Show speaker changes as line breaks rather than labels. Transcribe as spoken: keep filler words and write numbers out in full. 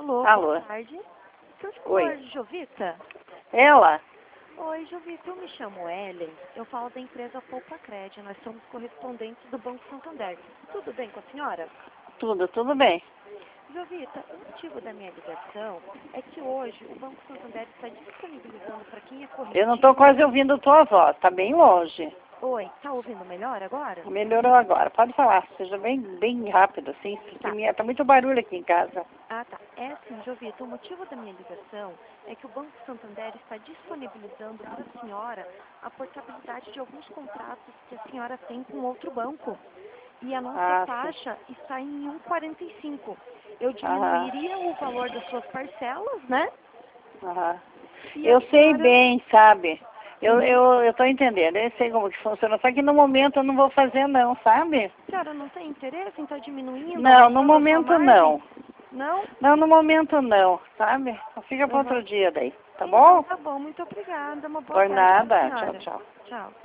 Alô,
Alô.
boa tarde. Por favor,
Oi.
Jovita?
Ela?
Oi, Jovita, eu me chamo Ellen. Eu falo da empresa Poupa Cred. Nós somos correspondentes do Banco Santander. Tudo bem com a senhora?
Tudo, tudo bem.
Jovita, o motivo da minha ligação é que hoje o Banco Santander está disponibilizando para quem é corretivo...
Eu não estou quase ouvindo tua voz, tá bem longe.
Oi, tá ouvindo melhor agora?
Melhorou agora. Pode falar, seja bem, bem rápido, assim, porque
Tá.
minha, tá muito barulho aqui em casa.
Ah, tá. É assim, Jovita, o motivo da minha ligação é que o Banco Santander está disponibilizando para a senhora a portabilidade de alguns contratos que a senhora tem com outro banco. E a nossa
Ah, sim.
taxa está em um vírgula quarenta e cinco. Eu
Aham,
diminuiria o valor das suas parcelas, né?
aham.
E a
Eu sei
senhora...
bem, sabe? Eu,
Uhum.
eu, eu tô entendendo, eu sei como que funciona, só que no momento eu não vou fazer não, sabe?
A senhora não tem interesse em estar diminuindo,
Não, no
aumentando a sua
momento
margem?
não.
Não?
Não, no momento não, sabe? Fica para
Uhum.
outro dia daí, tá
Então,
bom?
tá bom. Muito obrigada. Uma boa
Por
tarde para a
nada. Tchau,
senhora.
tchau.
Tchau.